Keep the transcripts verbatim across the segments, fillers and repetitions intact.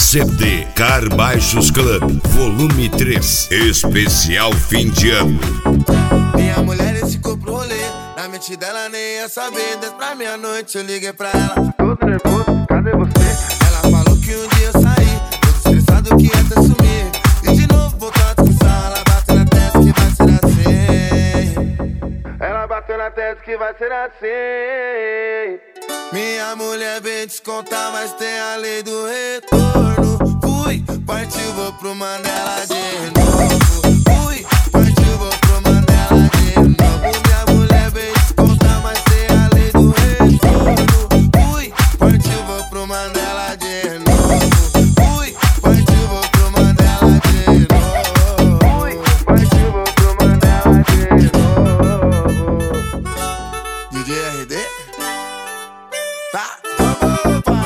C D Car Baixos Club, volume três, especial fim de ano. Minha mulher ficou pro rolê, na mente dela nem ia saber. Dez pra meia-noite eu liguei pra ela, todo nervoso, cadê você? Ela falou que um dia eu saí, todo estressado que ia até sumir. E de novo voltou a discussão, ela bateu na testa que vai ser assim. Ela bateu na testa que vai ser assim. Minha mulher vem descontar, mas tem a lei do retorno. Fui, partiu, vou pro Mandela de novo. Fui, partiu, vou pro Mandela de novo. Minha mulher vem descontar, mas tem a lei do retorno. Fui, partiu, vou pro Mandela de novo. Fui, partiu, vou pro Mandela de novo. Fui, partiu, vou pro Mandela de novo. D J R D? Tá, vamos, pai.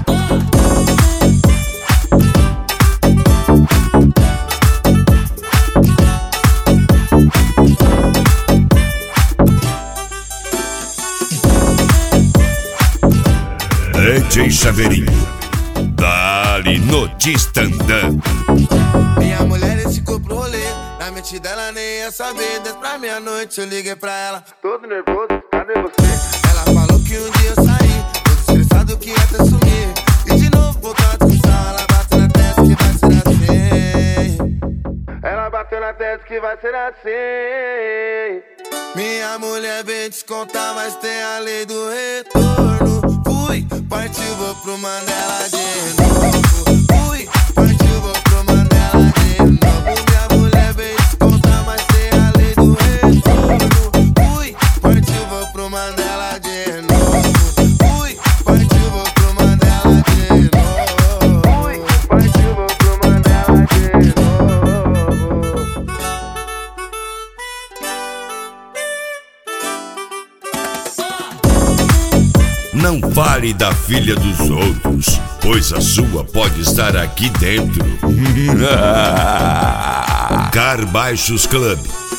D J Chaveirinho, dali no Distandã. Minha mulher ficou pro rolê, na mente dela nem ia saber. Dez pra meia-noite eu liguei pra ela, todo nervoso, cadê você? Ela falou que um dia eu saí, todo estressado que ia até sumir. E de novo voltou a discussão, ela bateu na testa que vai ser assim. Ela bateu na testa que vai ser assim. Minha mulher vem descontar, mas tem a lei do retorno. Fui, partiu, vou pro Mandela de novo. Fui, partiu, vou pro Mandela de novo. Minha mulher vem descontar, mas tem a lei do retorno. Fui, partiu, vou pro Mandela de novo. Fui, partiu, vou pro Mandela de novo. Fui, partiu, vou pro Mandela de novo. Não fale da filha dos outros, pois a sua pode estar aqui dentro. Car Baixos Club,